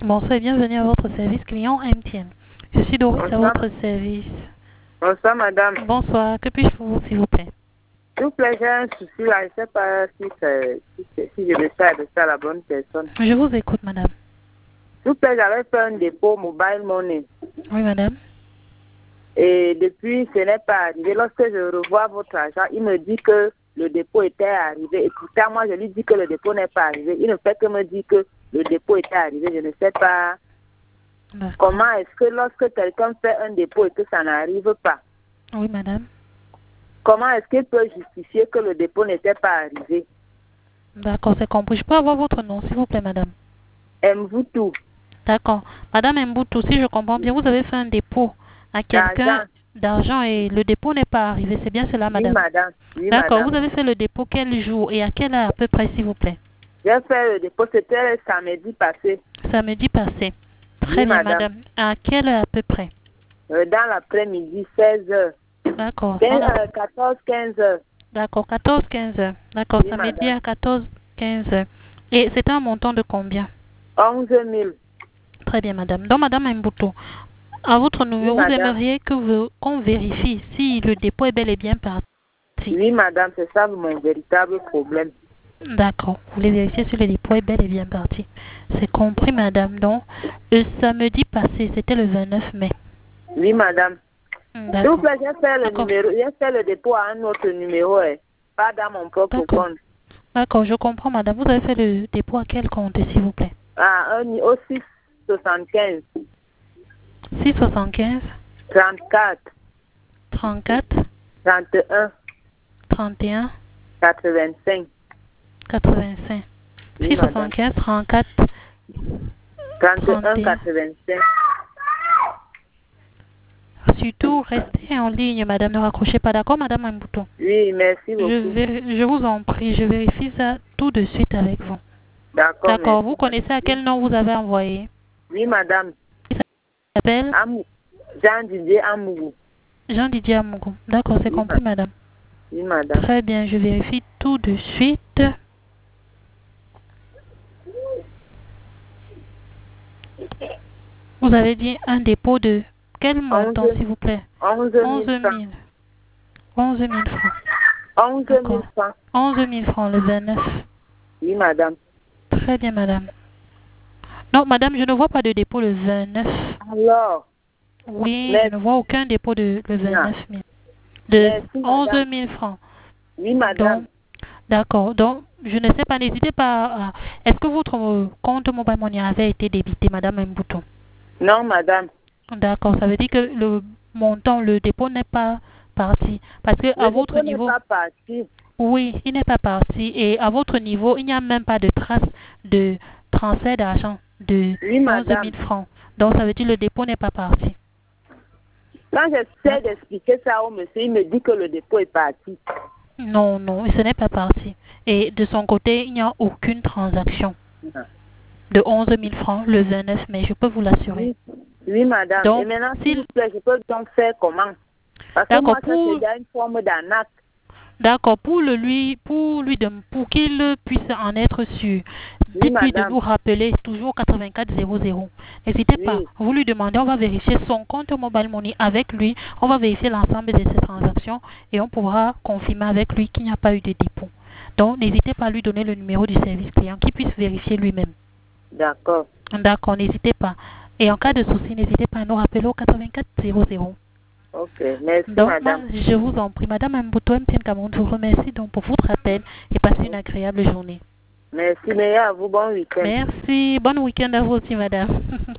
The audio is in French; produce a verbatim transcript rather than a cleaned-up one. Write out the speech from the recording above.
Bonsoir et bienvenue à votre service client M T N. Je suis Doris à Bonsoir. votre service. Bonsoir, madame. Bonsoir, que puis-je pour vous, s'il vous plaît? S'il vous plaît, j'ai un souci là. Je ne sais pas si, c'est- si, c'est- si je me suis adressé à la bonne personne. Je vous écoute, madame. S'il vous plaît, j'avais fait un dépôt mobile money. Oui, madame. Et depuis, ce n'est pas arrivé. Lorsque je revois votre agent, il me dit que le dépôt était arrivé. Et pourtant, moi, je lui dis que le dépôt n'est pas arrivé. Il ne fait que me dire que le dépôt était arrivé. Je ne sais pas comment est-ce que lorsque quelqu'un fait un dépôt et que ça n'arrive pas, Oui, madame. comment est-ce qu'il peut justifier que le dépôt n'était pas arrivé? D'accord, c'est compris. Je peux avoir votre nom, s'il vous plaît, madame? Mvutu. D'accord. Madame Mboutou, si je comprends bien, vous avez fait un dépôt à quelqu'un d'argent et le dépôt n'est pas arrivé. C'est bien cela, madame? Oui, madame. Oui, D'accord. madame. Vous avez fait le dépôt quel jour et à quelle heure à peu près, s'il vous plaît? J'ai fait le dépôt, c'était samedi passé. Samedi passé. Très Oui, bien, madame. madame. À quelle heure à peu près? Euh, dans l'après-midi, seize heures. D'accord. quatorze quinze heures. D'accord, quatorze quinze heures. D'accord, Oui, samedi madame. à quatorze quinze heures. Et c'est un montant de combien? onze mille. Très bien, madame. Donc, madame Mboutou, à votre numéro, Oui, vous madame. aimeriez que vous- qu'on vérifie si le dépôt est bel et bien parti. Oui, madame, c'est ça mon véritable problème. D'accord. Vous voulez vérifier si le dépôt est bel et bien parti. C'est compris, madame. Donc, le samedi passé, c'était le vingt-neuf mai. Oui, madame. S'il vous D'accord. plaît, j'ai fait le D'accord. numéro, j'ai fait le dépôt à un autre numéro, eh, pas dans mon propre D'accord. compte. D'accord, je comprends, madame. Vous avez fait le dépôt à quel compte, s'il vous plaît? Ah, un, au six soixante-quinze. six soixante-quinze, trente-quatre. trente-quatre, trente et un. trente et un, quatre-vingt-cinq. quatre-vingt-cinq. Oui, six madame. soixante-quinze, trente-quatre, trente et un, trente et un. quatre-vingt-cinq. Surtout, restez en ligne, madame. Ne raccrochez pas, d'accord, madame Mboutou? Oui, merci beaucoup. Je, vér- je vous en prie, je vérifie ça tout de suite avec vous. D'accord, D'accord. merci. Vous connaissez à quel nom vous avez envoyé? Oui, madame. Il s'appelle Amou. Jean Didier Amougou. Jean Didier Amougou. D'accord, c'est Oui, compris, madame. Oui, madame. Très bien, je vérifie tout de suite. Vous avez dit un dépôt de quel montant, onze s'il vous plaît? onze onze mille francs. mille. onze mille francs. onze mille D'accord. francs. onze mille francs, le vingt-neuf. Oui, madame. Très bien, madame. Non, madame, je ne vois pas de dépôt le vingt-neuf. Alors, Oui, mais- je ne vois aucun dépôt de le Non. vingt-neuf mille. De Merci, onze madame. mille francs. Oui, madame. Donc, d'accord. Donc, je ne sais pas, n'hésitez pas à... Est-ce que votre euh, compte Mobile Money avait été débité, madame Mboutou? Non, madame. D'accord, ça veut dire que le montant, le dépôt n'est pas parti. Parce que à Le votre dépôt n'est niveau... pas parti. Oui, il n'est pas parti. Et à votre niveau, il n'y a même pas de trace de transfert d'argent de Oui, onze madame. mille francs. Donc, ça veut dire que le dépôt n'est pas parti. Quand j'essaie d'expliquer ça au monsieur, il me dit que le dépôt est parti. Non, non, ce n'est pas parti. Et de son côté, il n'y a aucune transaction Non. de onze mille francs le vingt-neuf mai, je peux vous l'assurer. Oui, oui, madame. Donc, Et maintenant, s'il s'il- vous plaît, je peux donc faire comment? Parce que D'accord, moi, ça, pour- c'est déjà une forme d'arnaque. D'accord, pour le lui, pour lui de- pour qu'il puisse en être sûr, dites-lui de madame. nous rappeler toujours quatre-vingt-quatre zéro zéro. N'hésitez pas, Oui. vous lui demandez, on va vérifier son compte Mobile Money avec lui, on va vérifier l'ensemble de ses transactions et on pourra confirmer avec lui qu'il n'y a pas eu de dépôt. Donc, n'hésitez pas à lui donner le numéro du service client, qu'il puisse vérifier lui-même. D'accord. D'accord, n'hésitez pas. Et en cas de souci, n'hésitez pas à nous rappeler au quatre-vingt-quatre zéro zéro. Ok, merci, Donc, madame. ma- je vous en prie, Madame Mboutou M T N Cameroun, je vous remercie donc pour votre appel et passez une agréable journée. Merci, meilleur à vous. Bon week-end. Merci. Bon week-end à vous aussi, Madame.